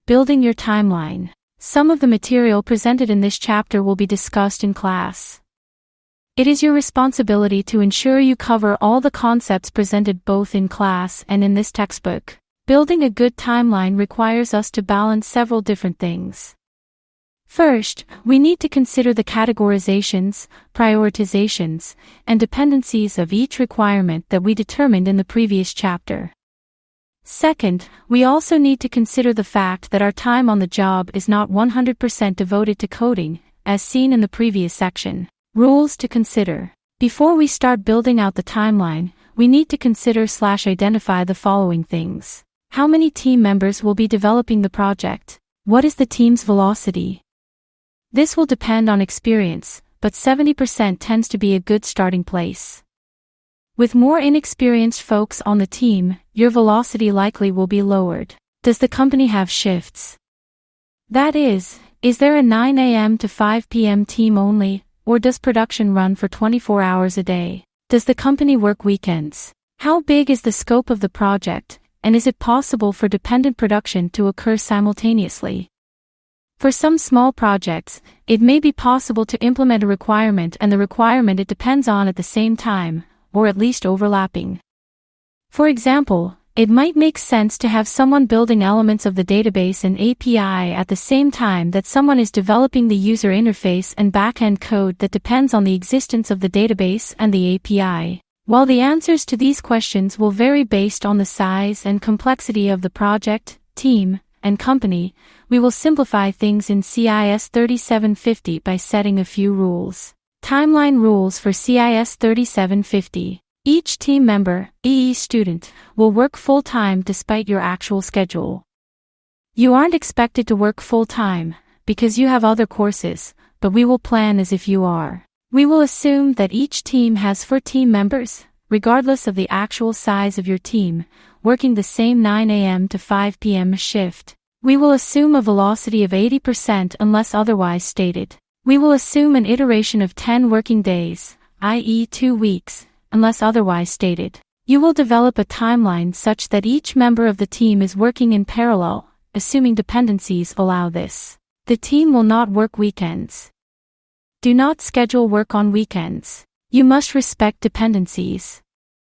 Building your timeline. Some of the material presented in this chapter will be discussed in class. It is your responsibility to ensure you cover all the concepts presented both in class and in this textbook. Building a good timeline requires us to balance several different things. First, we need to consider the categorizations, prioritizations, and dependencies of each requirement that we determined in the previous chapter. Second, we also need to consider the fact that our time on the job is not 100% devoted to coding, as seen in the previous section. Rules to consider. Before we start building out the timeline, we need to consider/identify the following things. How many team members will be developing the project? What is the team's velocity? This will depend on experience, but 70% tends to be a good starting place. With more inexperienced folks on the team, your velocity likely will be lowered. Does the company have shifts? That is there a 9 a.m. to 5 p.m. team only, or does production run for 24 hours a day? Does the company work weekends? How big is the scope of the project, and is it possible for dependent production to occur simultaneously? For some small projects, it may be possible to implement a requirement and the requirement it depends on at the same time, or at least overlapping. For example, it might make sense to have someone building elements of the database and API at the same time that someone is developing the user interface and backend code that depends on the existence of the database and the API. While the answers to these questions will vary based on the size and complexity of the project, team, and company, we will simplify things in CIS 3750 by setting a few rules. Timeline rules for CIS 3750. Each team member, e.e. student, will work full-time despite your actual schedule. You aren't expected to work full-time, because you have other courses, but we will plan as if you are. We will assume that each team has 4 team members, regardless of the actual size of your team, working the same 9 a.m. to 5 p.m. shift. We will assume a velocity of 80% unless otherwise stated. We will assume an iteration of 10 working days, i.e. 2 weeks, unless otherwise stated. You will develop a timeline such that each member of the team is working in parallel, assuming dependencies allow this. The team will not work weekends. Do not schedule work on weekends. You must respect dependencies.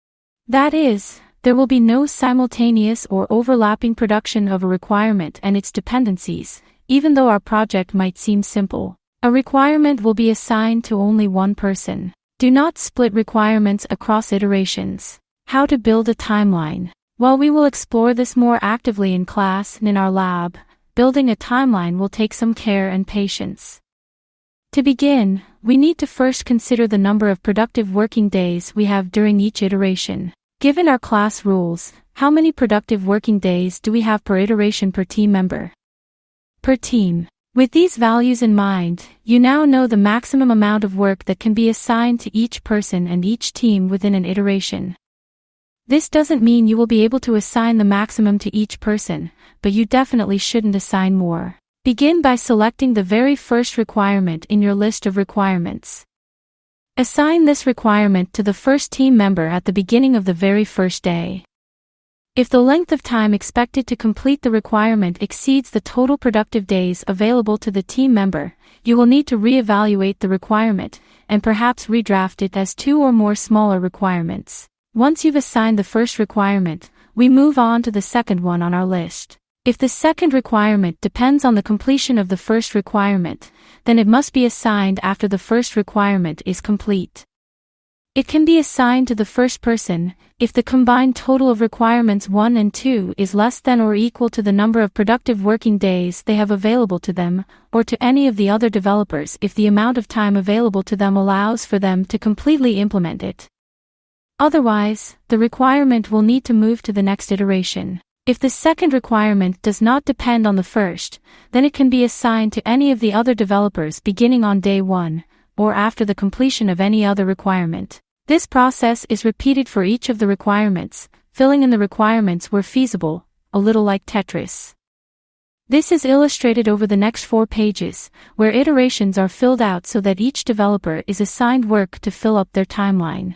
That is, there will be no simultaneous or overlapping production of a requirement and its dependencies, even though our project might seem simple. A requirement will be assigned to only one person. Do not split requirements across iterations. How to build a timeline. While we will explore this more actively in class and in our lab, building a timeline will take some care and patience. To begin, we need to first consider the number of productive working days we have during each iteration. Given our class rules, how many productive working days do we have per iteration per team member? Per team. With these values in mind, you now know the maximum amount of work that can be assigned to each person and each team within an iteration. This doesn't mean you will be able to assign the maximum to each person, but you definitely shouldn't assign more. Begin by selecting the very first requirement in your list of requirements. Assign this requirement to the first team member at the beginning of the very first day. If the length of time expected to complete the requirement exceeds the total productive days available to the team member, you will need to re-evaluate the requirement, and perhaps redraft it as 2 or more smaller requirements. Once you've assigned the first requirement, we move on to the second one on our list. If the second requirement depends on the completion of the first requirement, then it must be assigned after the first requirement is complete. It can be assigned to the first person if the combined total of requirements 1 and 2 is less than or equal to the number of productive working days they have available to them, or to any of the other developers if the amount of time available to them allows for them to completely implement it. Otherwise, the requirement will need to move to the next iteration. If the second requirement does not depend on the first, then it can be assigned to any of the other developers beginning on day 1, or after the completion of any other requirement. This process is repeated for each of the requirements, filling in the requirements where feasible, a little like Tetris. This is illustrated over the next 4 pages, where iterations are filled out so that each developer is assigned work to fill up their timeline.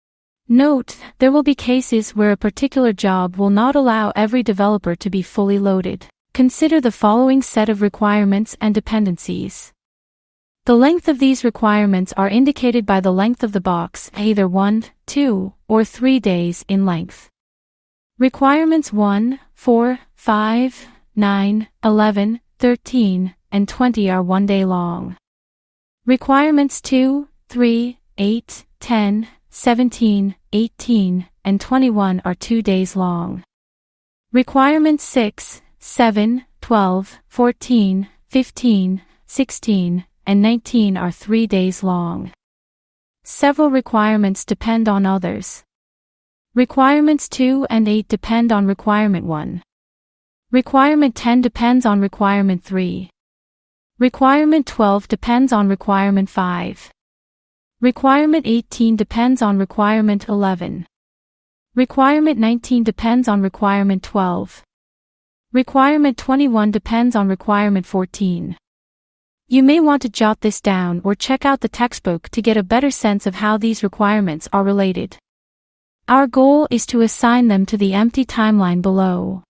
Note, there will be cases where a particular job will not allow every developer to be fully loaded. Consider the following set of requirements and dependencies. The length of these requirements are indicated by the length of the box, either 1, 2, or 3 days in length. Requirements 1, 4, 5, 9, 11, 13, and 20 are 1 day long. Requirements 2, 3, 8, 10, 17, 18, and 21 are 2 days long. Requirements 6, 7, 12, 14, 15, 16, and 19 are 3 days long. Several requirements depend on others. Requirements 2 and 8 depend on Requirement 1. Requirement 10 depends on Requirement 3. Requirement 12 depends on Requirement 5. Requirement 18 depends on Requirement 11. Requirement 19 depends on Requirement 12. Requirement 21 depends on Requirement 14. You may want to jot this down or check out the textbook to get a better sense of how these requirements are related. Our goal is to assign them to the empty timeline below.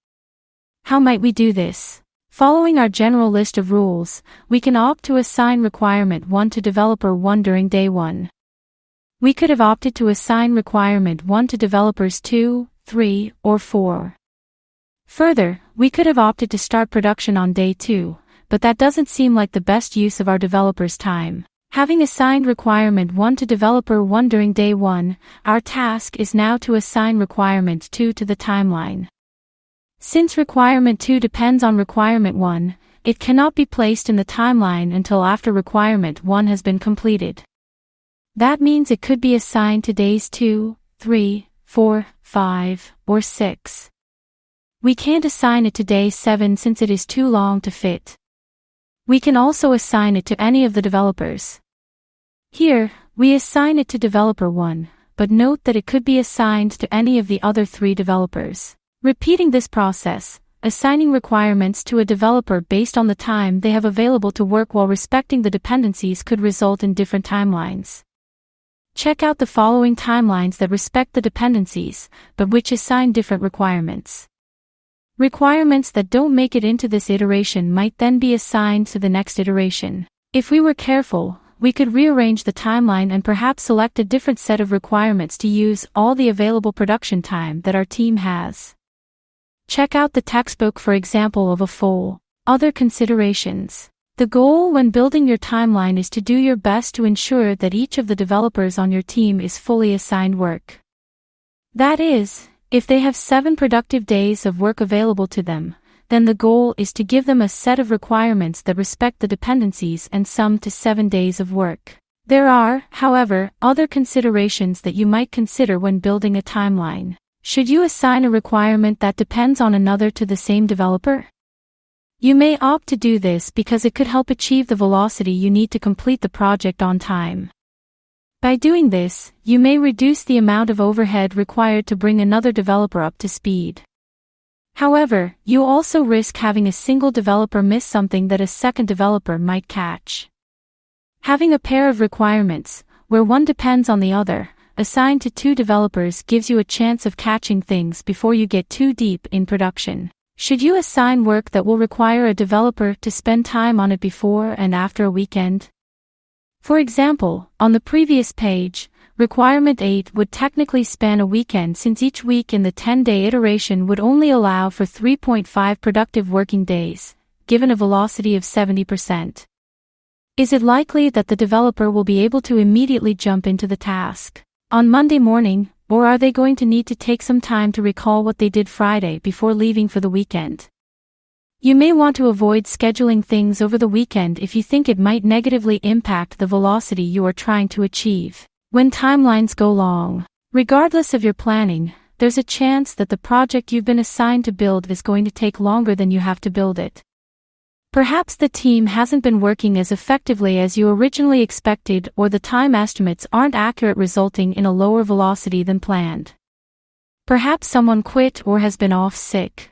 How might we do this? Following our general list of rules, we can opt to assign Requirement 1 to Developer 1 during day 1. We could have opted to assign Requirement 1 to Developers 2, 3, or 4. Further, we could have opted to start production on day 2, but that doesn't seem like the best use of our developers' time. Having assigned Requirement 1 to Developer 1 during day 1, our task is now to assign Requirement 2 to the timeline. Since Requirement 2 depends on Requirement 1, it cannot be placed in the timeline until after Requirement 1 has been completed. That means it could be assigned to days 2, 3, 4, 5, or 6. We can't assign it to day 7 since it is too long to fit. We can also assign it to any of the developers. Here, we assign it to Developer 1, but note that it could be assigned to any of the other 3 developers. Repeating this process, assigning requirements to a developer based on the time they have available to work while respecting the dependencies could result in different timelines. Check out the following timelines that respect the dependencies, but which assign different requirements. Requirements that don't make it into this iteration might then be assigned to the next iteration. If we were careful, we could rearrange the timeline and perhaps select a different set of requirements to use all the available production time that our team has. Check out the textbook for example of a full. Other considerations. The goal when building your timeline is to do your best to ensure that each of the developers on your team is fully assigned work. That is, if they have 7 productive days of work available to them, then the goal is to give them a set of requirements that respect the dependencies and sum to 7 days of work. There are, however, other considerations that you might consider when building a timeline. Should you assign a requirement that depends on another to the same developer? You may opt to do this because it could help achieve the velocity you need to complete the project on time. By doing this, you may reduce the amount of overhead required to bring another developer up to speed. However, you also risk having a single developer miss something that a second developer might catch. Having a pair of requirements, where one depends on the other, assigned to 2 developers gives you a chance of catching things before you get too deep in production. Should you assign work that will require a developer to spend time on it before and after a weekend? For example, on the previous page, Requirement 8 would technically span a weekend since each week in the 10-day iteration would only allow for 3.5 productive working days, given a velocity of 70%. Is it likely that the developer will be able to immediately jump into the task on Monday morning, or are they going to need to take some time to recall what they did Friday before leaving for the weekend? You may want to avoid scheduling things over the weekend if you think it might negatively impact the velocity you are trying to achieve. When timelines go long, regardless of your planning, there's a chance that the project you've been assigned to build is going to take longer than you have to build it. Perhaps the team hasn't been working as effectively as you originally expected, or the time estimates aren't accurate, resulting in a lower velocity than planned. Perhaps someone quit or has been off sick.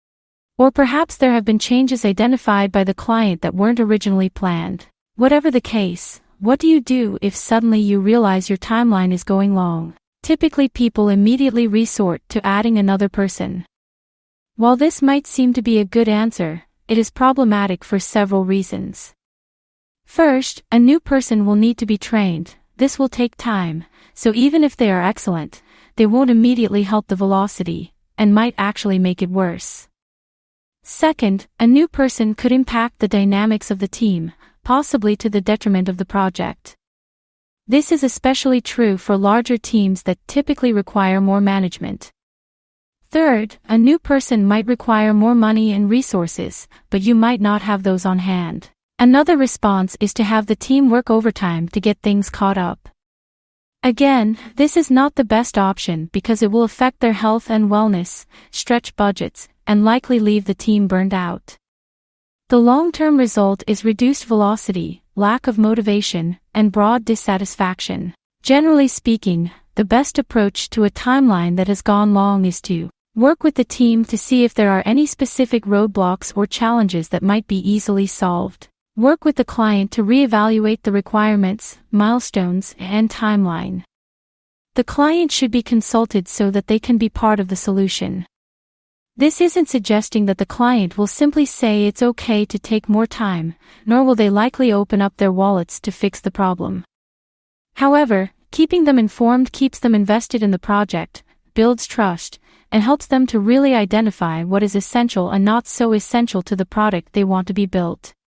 Or perhaps there have been changes identified by the client that weren't originally planned. Whatever the case, what do you do if suddenly you realize your timeline is going long? Typically people immediately resort to adding another person. While this might seem to be a good answer, it is problematic for several reasons. First, a new person will need to be trained. This will take time, so even if they are excellent, they won't immediately help the velocity, and might actually make it worse. Second, a new person could impact the dynamics of the team, possibly to the detriment of the project. This is especially true for larger teams that typically require more management. Third, a new person might require more money and resources, but you might not have those on hand. Another response is to have the team work overtime to get things caught up. Again, this is not the best option because it will affect their health and wellness, stretch budgets, and likely leave the team burned out. The long-term result is reduced velocity, lack of motivation, and broad dissatisfaction. Generally speaking, the best approach to a timeline that has gone long is to work with the team to see if there are any specific roadblocks or challenges that might be easily solved. Work with the client to reevaluate the requirements, milestones, and timeline. The client should be consulted so that they can be part of the solution. This isn't suggesting that the client will simply say it's okay to take more time, nor will they likely open up their wallets to fix the problem. However, keeping them informed keeps them invested in the project, builds trust, and helps them to really identify what is essential and not so essential to the product they want to be built.